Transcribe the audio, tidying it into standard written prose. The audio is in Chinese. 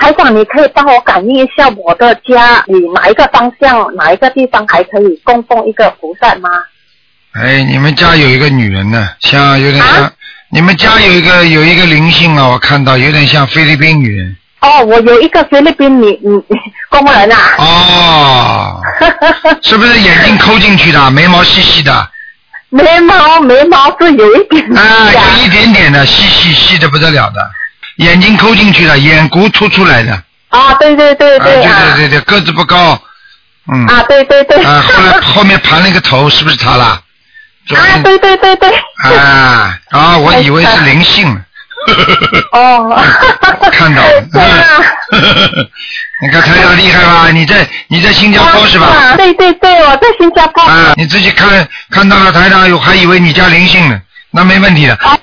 台长，你可以帮我感应一下我的家里哪一个方向，哪一个地方还可以供奉一个菩萨吗？ 哎，你们家有一个女人呢，有点像，你们家有一个灵性啊，我看到有点像菲律宾女人。 哦，我有一个菲律宾工人啊。 哦，是不是眼睛抠进去的，眉毛细细的？ 眉毛是有一点啊，有一点点的，细的不得了的，眼睛抠进去的，眼骨凸出来的。 啊，对对， 对，个子不高， 啊，对。 啊，后面盘了一个头，是不是他啦？ 啊，对。 啊，我以为是灵性。 哦。 看到了。你看台长厉害吧？你在新加坡是吧？ 对，我在新加坡。 啊，你自己看到了台长还以为你家灵性呢，那没问题的。